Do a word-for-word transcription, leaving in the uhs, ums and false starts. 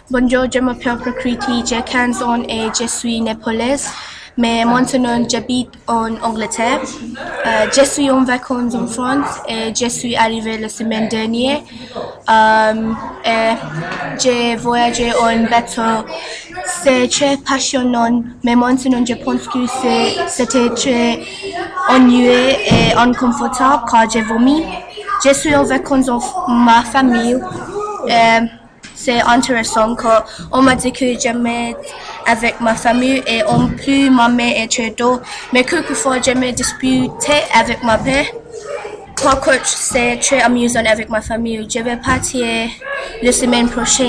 Bonjour, je m'appelle Prakriti, j'ai quinze ans et je suis népalaise, mais maintenant j'habite en Angleterre. Euh, je suis en vacances en France et je suis arrivée la semaine dernière. Euh, et j'ai voyagé en bateau. C'est très passionnant, mais maintenant je pense que c'est, c'était très ennuyeux et inconfortable car j'ai vomi. Je suis en vacances avec ma famille. Euh, C'est intéressant car on m'a dit que j'aimais avec ma famille et en plus ma mère est très douce. Mais quelquefois j'aimais discuter avec ma père. Par contre, c'est très amusant avec ma famille. Je vais partir la semaine prochaine.